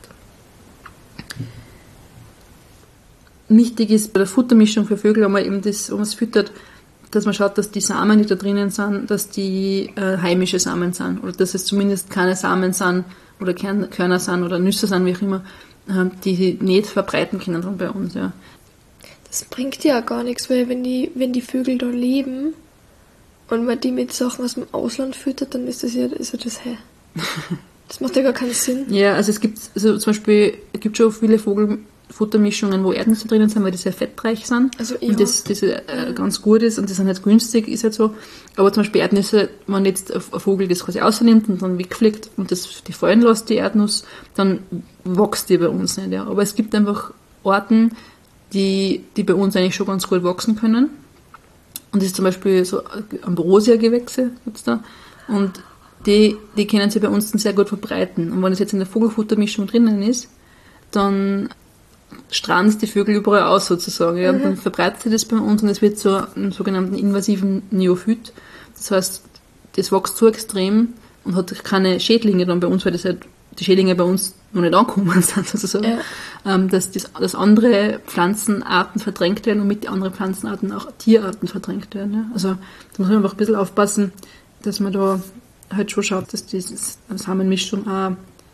Wichtig ist bei der Futtermischung für Vögel, wenn man es füttert, dass man schaut, dass die Samen, die da drinnen sind, dass die heimische Samen sind oder dass es zumindest keine Samen sind oder Körner sind oder Nüsse sind, wie auch immer, die nicht verbreiten können dann bei uns. Ja. Das bringt ja gar nichts, weil wenn die Vögel da leben und man die mit Sachen aus dem Ausland füttert, dann ist das Das macht ja gar keinen Sinn. Ja, also zum Beispiel, es gibt schon viele Futtermischungen, wo Erdnüsse drinnen sind, weil die sehr fettreich sind. Also, ja. Und das ganz gut ist und die sind halt günstig, ist halt so. Aber zum Beispiel Erdnüsse, wenn jetzt ein Vogel das quasi rausnimmt und dann wegfliegt und die fallen lässt, die Erdnuss, dann wächst die bei uns nicht. Ja. Aber es gibt einfach Arten, die bei uns eigentlich schon ganz gut wachsen können. Und das ist zum Beispiel so Ambrosia-Gewächse gibt's da. Und die können sich bei uns dann sehr gut verbreiten. Und wenn es jetzt in der Vogelfuttermischung drinnen ist, dann strahlen es die Vögel überall aus sozusagen. Ja. Und dann verbreitet sich das bei uns und es wird zu einem sogenannten invasiven Neophyt. Das heißt, das wächst so extrem und hat keine Schädlinge dann bei uns, weil das halt die Schädlinge bei uns noch nicht angekommen sind sozusagen. Ja. Dass andere Pflanzenarten verdrängt werden und mit den anderen Pflanzenarten auch Tierarten verdrängt werden. Ja. Also da muss man einfach ein bisschen aufpassen, dass man da halt schon schaut, dass diese Samenmischung auch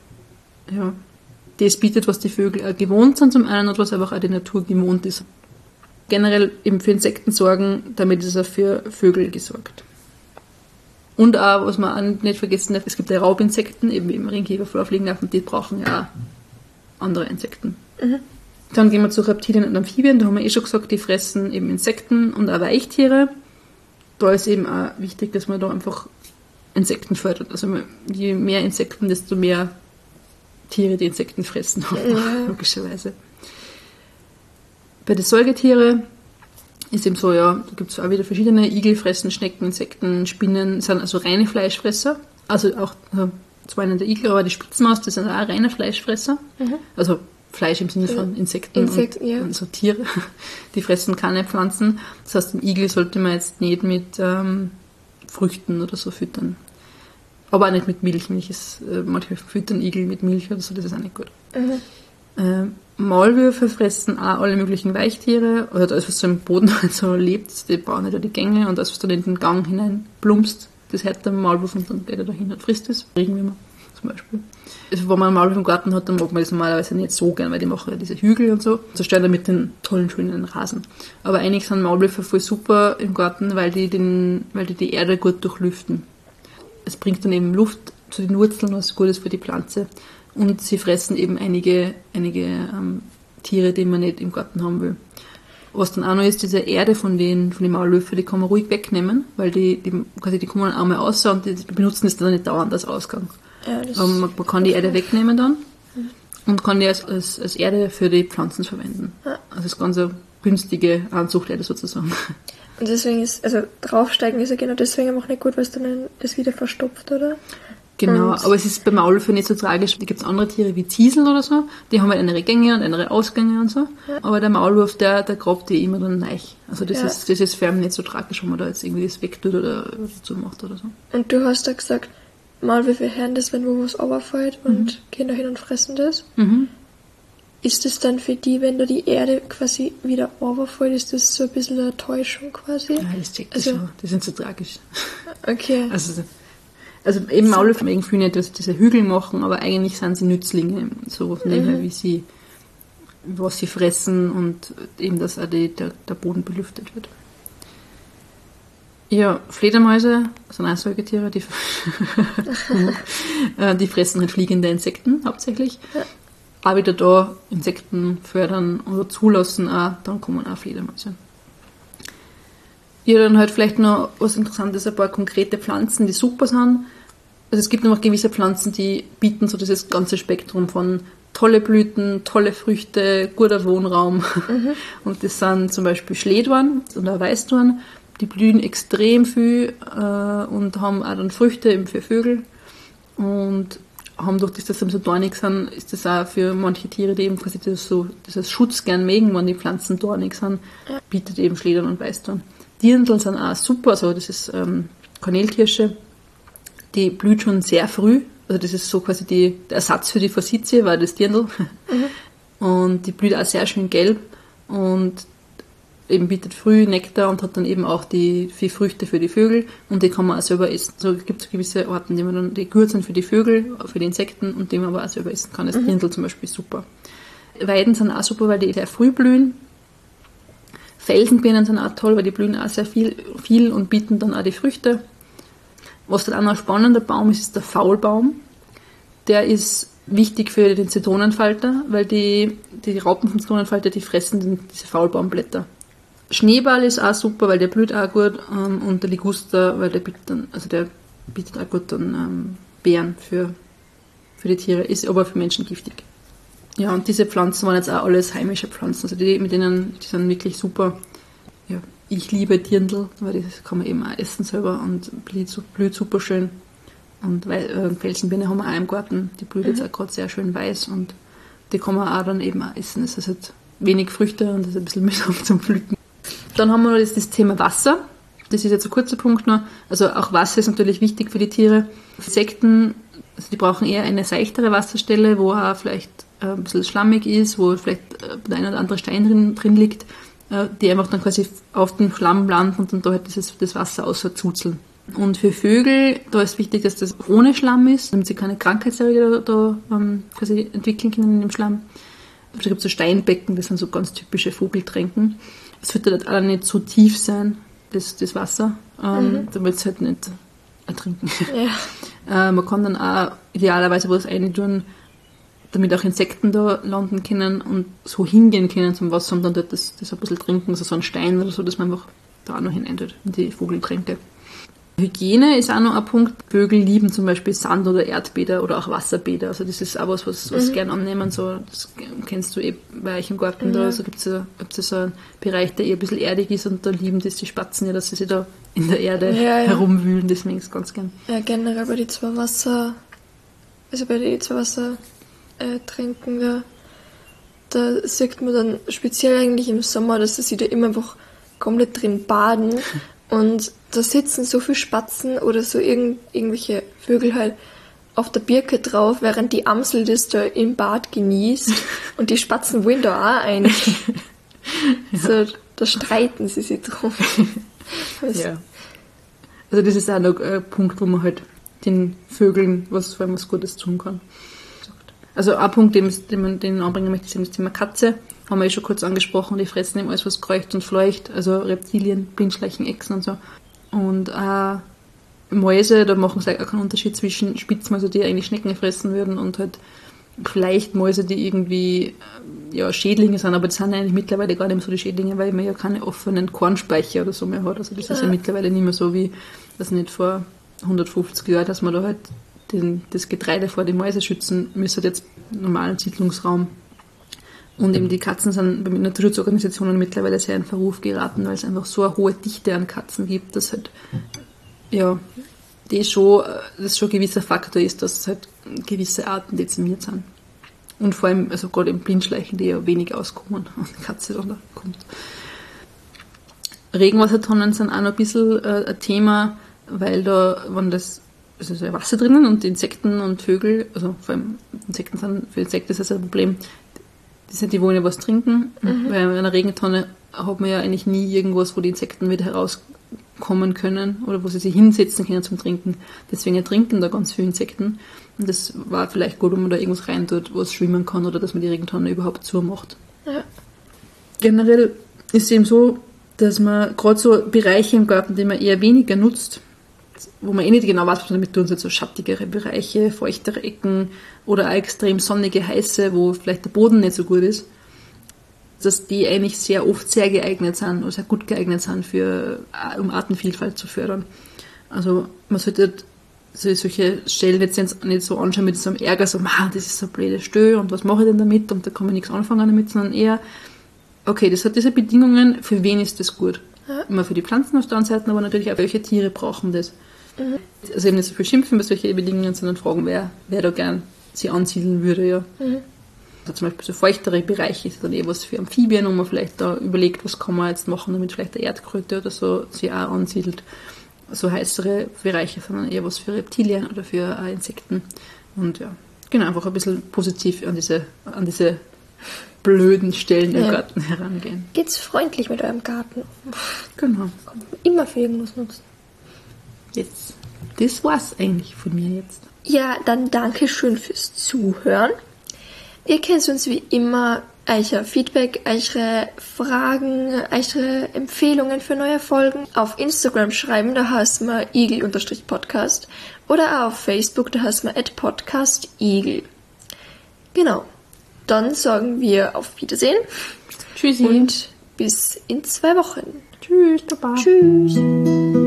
das bietet, was die Vögel gewohnt sind zum einen und was einfach auch die Natur gewohnt ist. Generell eben für Insekten sorgen, damit ist auch für Vögel gesorgt. Und auch, was man auch nicht vergessen darf, es gibt ja Raubinsekten, eben im Ringkäfer, Florfliegenlarven, die brauchen ja auch andere Insekten. Mhm. Dann gehen wir zu Reptilien und Amphibien, da haben wir schon gesagt, die fressen eben Insekten und auch Weichtiere. Da ist eben auch wichtig, dass man da einfach Insekten fördert. Also je mehr Insekten, desto mehr Tiere, die Insekten fressen, logischerweise. Bei den Säugetieren ist eben so, da gibt es auch wieder verschiedene. Igel fressen Schnecken, Insekten, Spinnen, sind also reine Fleischfresser. Also auch, zwar nicht der Igel, aber die Spitzmaus, die sind auch reine Fleischfresser. Mhm. Also Fleisch im Sinne von Insekten und so Tiere. Die fressen keine Pflanzen. Das heißt, den Igel sollte man jetzt nicht mit Früchten oder so füttern. Aber auch nicht mit Milch. Manche füttern Igel mit Milch oder so, das ist auch nicht gut. Mhm. Maulwürfe fressen auch alle möglichen Weichtiere. Oder alles, was so im Boden so lebt, die bauen halt die Gänge und das, was dann in den Gang hinein plumpst, das hört der Maulwurf und dann geht er dahin und frisst es. Regenwürmer zum Beispiel. Also wenn man einen Maulwurf im Garten hat, dann mag man das normalerweise nicht so gern, weil die machen ja diese Hügel und so. Zerstören damit den tollen, schönen Rasen. Aber eigentlich sind Maulwürfe voll super im Garten, weil die Erde gut durchlüften. Es bringt dann eben Luft zu den Wurzeln, was gut ist für die Pflanze. Und sie fressen eben einige Tiere, die man nicht im Garten haben will. Was dann auch noch ist, diese Erde von den Maulwürfen, die kann man ruhig wegnehmen, weil die kommen einmal raus und die benutzen es dann nicht dauernd als Ausgang. Ja, aber man kann die Erde wegnehmen dann und kann die als Erde für die Pflanzen verwenden. Ja. Also das ist ganz eine günstige Anzuchterde sozusagen. Und deswegen draufsteigen ist ja genau deswegen auch nicht gut, weil es dann das wieder verstopft, oder? Genau, aber es ist bei Maulwürfen nicht so tragisch. Da gibt es andere Tiere wie Ziesel oder so, die haben halt andere Gänge und andere Ausgänge und so. Ja. Aber der Maulwurf, der grabt die immer dann neu. Also das ist für ihn nicht so tragisch, wenn man da jetzt irgendwie das wegtut oder so macht oder so. Und du hast da gesagt, Maulwürfe hören das, wenn wo was runterfällt und gehen da hin und fressen das. Mhm. Ist das dann für die, wenn da die Erde quasi wieder runterfällt, ist das so ein bisschen eine Täuschung quasi? Ja, das checkt das schon. Die sind so tragisch. Okay. Also eben Maulwürfe mögen viel nicht, dass sie diese Hügel machen, aber eigentlich sind sie Nützlinge, so von dem her, was sie fressen und eben, dass auch der Boden belüftet wird. Ja, Fledermäuse sind auch Säugetiere, die fressen halt fliegende Insekten hauptsächlich. Ja. Auch wieder da Insekten fördern oder zulassen, dann kommen auch Fledermäuse. Ja, dann halt vielleicht noch was Interessantes, ein paar konkrete Pflanzen, die super sind. Also es gibt noch gewisse Pflanzen, die bieten so dieses ganze Spektrum von tolle Blüten, tolle Früchte, guter Wohnraum. Mhm. Und das sind zum Beispiel Schlehdorn oder Weißdorn. Die blühen extrem viel und haben auch dann Früchte eben für Vögel. Und haben durch das, dass sie so dornig sind, ist das auch für manche Tiere, die eben quasi das Schutz gern mögen, wenn die Pflanzen dornig sind, bietet eben Schlehdorn und Weißdorn. Dirndl sind auch super, also das ist Kanälkirsche, die blüht schon sehr früh, also das ist so quasi der Ersatz für die Forsythie, war das Dirndl. Mhm. Und die blüht auch sehr schön gelb und eben bietet früh Nektar und hat dann eben auch die Früchte für die Vögel und die kann man auch selber essen. Also es gibt gewisse Arten, die gut sind für die Vögel, für die Insekten und die man aber auch selber essen kann. Das Dirndl zum Beispiel super. Weiden sind auch super, weil die sehr früh blühen. Felsenbirnen sind auch toll, weil die blühen auch sehr viel und bieten dann auch die Früchte. Was dann auch noch ein spannender Baum ist der Faulbaum. Der ist wichtig für den Zitronenfalter, weil die Raupen von Zitronenfalter, die fressen diese Faulbaumblätter. Schneeball ist auch super, weil der blüht auch gut, und der Liguster, weil der bietet auch gut dann Beeren für die Tiere, ist aber für Menschen giftig. Ja, und diese Pflanzen waren jetzt auch alles heimische Pflanzen, also die sind wirklich super. Ja, ich liebe Dirndl, weil das kann man eben auch essen selber und blüht super schön. Und Felsenbirne haben wir auch im Garten, die blüht jetzt auch gerade sehr schön weiß und die kann man auch dann eben auch essen. Das ist halt wenig Früchte und das ist ein bisschen mühsam zum Pflücken. Dann haben wir noch das Thema Wasser. Das ist jetzt ein kurzer Punkt noch. Also auch Wasser ist natürlich wichtig für die Tiere. Insekten, also die brauchen eher eine seichtere Wasserstelle, wo auch vielleicht ein bisschen schlammig ist, wo vielleicht der ein oder andere Stein drin liegt, die einfach dann quasi auf den Schlamm landen und dann da halt das Wasser auszuzeln. Und für Vögel, da ist wichtig, dass das ohne Schlamm ist, damit sie keine Krankheitserreger da quasi entwickeln können in dem Schlamm. Da gibt es so Steinbecken, das sind so ganz typische Vogeltränken. Es sollte halt auch nicht so tief sein, das Wasser, damit es halt nicht ertrinken. Ja. Man kann dann auch idealerweise was rein tun, damit auch Insekten da landen können und so hingehen können zum Wasser und dann dort das ein bisschen trinken, also so ein Stein oder so, dass man einfach da auch noch hineintut in die Vogeltränke. Hygiene ist auch noch ein Punkt. Vögel lieben zum Beispiel Sand- oder Erdbäder oder auch Wasserbäder. Also das ist auch was gern annehmen. So, das kennst du bei euch im Garten da. Also gibt es ja so einen Bereich, der eher ein bisschen erdig ist und da lieben das die Spatzen ja, dass sie sich da in der Erde herumwühlen. Deswegen ist es ganz gern. Ja, generell bei den zwei Wassertränken, da sieht man dann speziell eigentlich im Sommer, dass sie da immer einfach komplett drin baden und da sitzen so viele Spatzen oder so irgendwelche Vögel halt auf der Birke drauf, während die Amsel das da im Bad genießt und die Spatzen wollen da auch ein. Ja. So, da streiten sie sich drum. Ja. Also das ist auch noch ein Punkt, wo man halt den Vögeln was Gutes tun kann. Also ein Punkt, den anbringen möchte, ist das Thema Katze. Haben wir schon kurz angesprochen, die fressen eben alles, was kreucht und fleucht, also Reptilien, Blindschleichen, Echsen und so. Und auch Mäuse, da machen sie auch keinen Unterschied zwischen Spitzmäuse, die eigentlich Schnecken fressen würden, und halt vielleicht Mäuse, die irgendwie Schädlinge sind, aber das sind eigentlich mittlerweile gar nicht mehr so die Schädlinge, weil man ja keine offenen Kornspeicher oder so mehr hat. Also das ist ja mittlerweile nicht mehr so wie, das nicht vor 150 Jahren, dass man da halt das Getreide vor die Mäuse schützen müsste, jetzt im normalen Siedlungsraum. Und eben die Katzen sind bei Naturschutzorganisationen mittlerweile sehr in Verruf geraten, weil es einfach so eine hohe Dichte an Katzen gibt, dass halt, das schon ein gewisser Faktor ist, dass halt gewisse Arten dezimiert sind. Und vor allem, also gerade im Blindschleichen, die ja wenig auskommen und die Katze dann da kommt. Regenwassertonnen sind auch noch ein bisschen ein Thema, weil da, also ist ja Wasser drinnen und Insekten und Vögel, also vor allem für Insekten ist das ein Problem, die wollen ja was trinken. Bei einer Regentonne hat man ja eigentlich nie irgendwas, wo die Insekten wieder herauskommen können oder wo sie sich hinsetzen können zum Trinken. Deswegen ertrinken da ganz viele Insekten. Und das war vielleicht gut, wenn man da irgendwas reintut, wo es schwimmen kann oder dass man die Regentonne überhaupt zumacht. Ja. Generell ist es eben so, dass man gerade so Bereiche im Garten, die man eher weniger nutzt, wo man nicht genau weiß, was man damit tun soll, so schattigere Bereiche, feuchtere Ecken oder auch extrem sonnige, heiße, wo vielleicht der Boden nicht so gut ist, dass die eigentlich sehr oft sehr geeignet sind oder sehr gut geeignet sind, um Artenvielfalt zu fördern. Also man sollte solche Stellen jetzt nicht so anschauen mit so einem Ärger, so, das ist so ein blödes Stö und was mache ich denn damit und da kann man nichts anfangen damit, sondern eher, okay, das hat diese Bedingungen, für wen ist das gut? Ja. Immer für die Pflanzen auf der anderen Seite, aber natürlich auch, welche Tiere brauchen das. Also eben nicht so viel schimpfen bei solchen Bedingungen, sondern fragen, wer da gern sie ansiedeln würde. Ja. Also zum Beispiel so feuchtere Bereiche ist dann was für Amphibien, wo man vielleicht da überlegt, was kann man jetzt machen, damit vielleicht eine Erdkröte oder so sie auch ansiedelt. So heißere Bereiche sind dann eher was für Reptilien oder für Insekten. Und ja, genau, einfach ein bisschen positiv an diese blöden Stellen im Garten herangehen. Geht's freundlich mit eurem Garten. Genau. Kann immer für irgendwas nutzen. Jetzt. Das war's eigentlich von mir jetzt. Ja, dann danke schön fürs Zuhören. Ihr könnt uns wie immer eure Feedback, eure Fragen, eure Empfehlungen für neue Folgen auf Instagram schreiben, da heißt man igel_podcast oder auch auf Facebook, da heißt man @podcastigel. Genau. Dann sagen wir auf Wiedersehen. Tschüssi. Und bis in 2 Wochen. Tschüss, Baba. Tschüss.